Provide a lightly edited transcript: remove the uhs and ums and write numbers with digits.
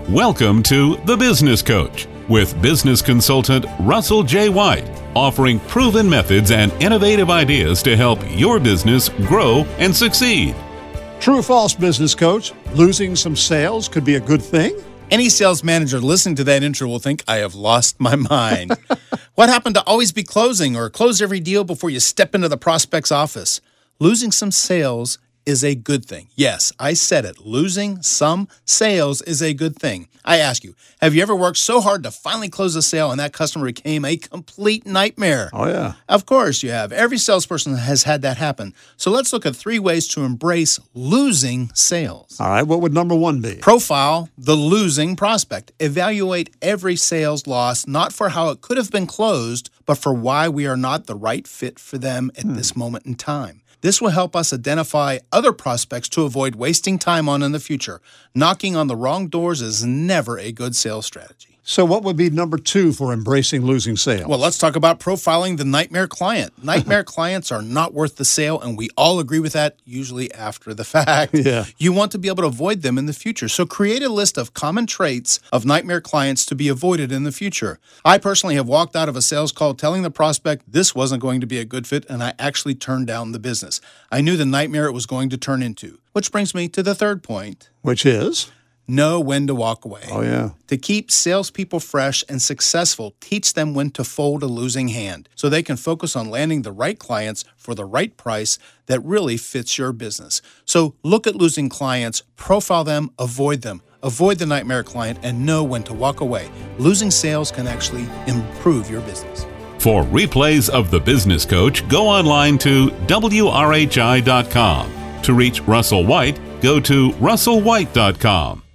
Welcome to The Business Coach with business consultant Russell J. White, offering proven methods and innovative ideas to help your business grow and succeed. True or false, business coach? Losing some sales could be a good thing? Any sales manager listening to that intro will think, I have lost my mind. What happened to always be closing or close every deal before you step into the prospect's office? Losing some sales is a good thing. Yes, I said it. Losing some sales is a good thing. I ask you, have you ever worked so hard to finally close a sale and that customer became a complete nightmare? Oh, yeah. Of course you have. Every salesperson has had that happen. So let's look at 3 ways to embrace losing sales. All right, what would number 1 be? Profile the losing prospect. Evaluate every sales loss, not for how it could have been closed, but for why we are not the right fit for them at this moment in time. This will help us identify other prospects to avoid wasting time on in the future. Knocking on the wrong doors is never a good sales strategy. So what would be number 2 for embracing losing sales? Well, let's talk about profiling the nightmare client. Nightmare clients are not worth the sale, and we all agree with that, usually after the fact. Yeah. You want to be able to avoid them in the future. So create a list of common traits of nightmare clients to be avoided in the future. I personally have walked out of a sales call telling the prospect this wasn't going to be a good fit, and I actually turned down the business. I knew the nightmare it was going to turn into. Which brings me to the 3rd point. Which is? Know when to walk away. Oh, yeah. To keep salespeople fresh and successful, teach them when to fold a losing hand so they can focus on landing the right clients for the right price that really fits your business. So look at losing clients, profile them, avoid them. Avoid the nightmare client and know when to walk away. Losing sales can actually improve your business. For replays of The Business Coach, go online to WRHI.com. To reach Russell White, go to russellwhite.com.